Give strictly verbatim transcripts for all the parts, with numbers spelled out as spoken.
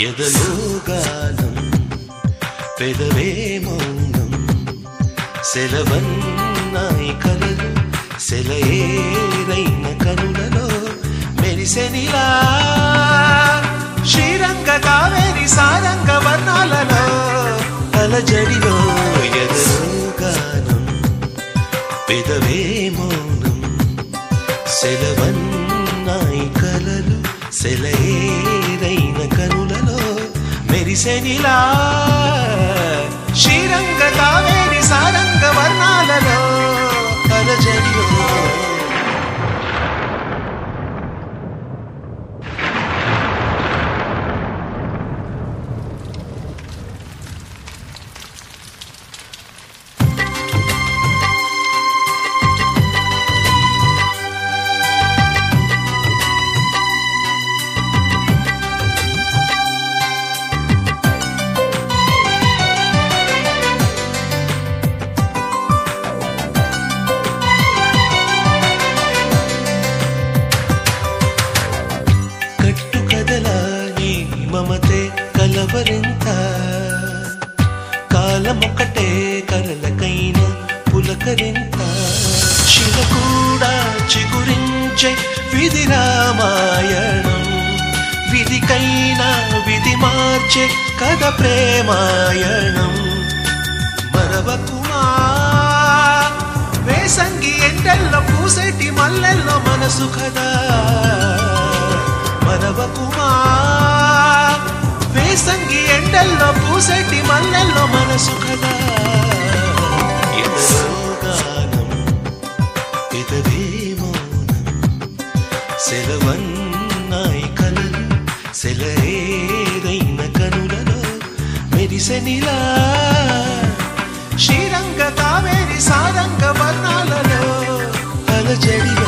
ఎదలో గానం పెదవే మౌనం సెలవన్నాయి కలలు సెలయేరైన కనులలో మెరిసెనిలా శ్రీరంగ కావేరి సారంగ వర్ణాలలో అలజడిలో ఎదలో గానం పెదవే మౌనం సెలవన్నాయి కలలు సెలయేరైన కనులలో మెరిసెనిలా శ్రీరంగ కావేరి సారంగ వర్ణాలలో అలజడిలో మమతే కలవరింత కాలమొక్కటే కలలకైన పులకరింత శిల కూడా చిగురించే విధి రామాయణం విధికైనా విధి మార్చే కథ ప్రేమాయణం మరవకుమా వేసంగి ఎండల్లో పూసేటి మల్లెల్లో మనసు కదా మరవకుమా వేసంగి ఎండల్లో పూసేటి మల్లెల్లో మనసు కదా ఎదలో గానం పెదవే మౌనం సెలవన్నాయి కలలు సెలయేరైన కనులలో మెరిసెనిలా శ్రీరంగ కావేరి సారంగ వర్ణాలలో అలజడిలో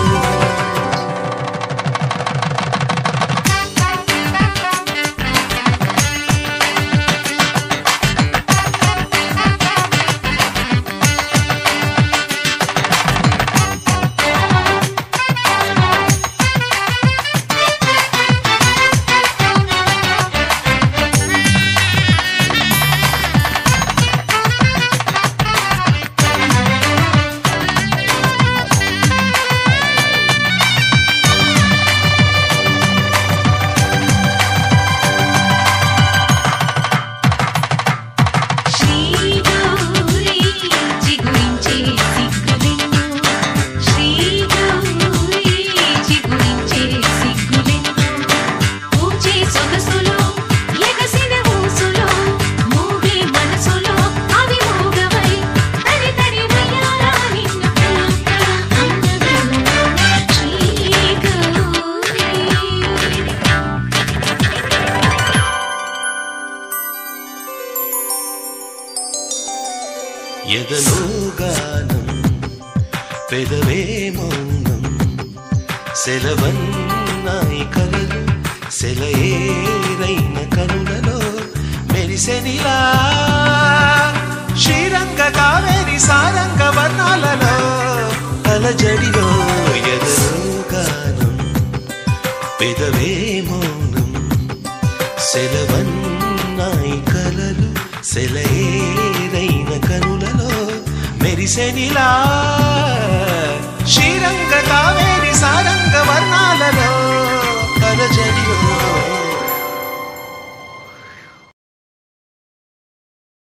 ఎదలో గానం పెదవే మౌనం సెలవన్నాయి కలలు సెలయేరైన కనులలో మెరిసెనిలా శ్రీరంగ కావేరి సారంగ వర్ణాలలో అలజడిలో ఎదలో గానం పెదవే మౌనం సెలవన్నాయి కలలు సెలయేరైన కనులలో మెరిసెనిలా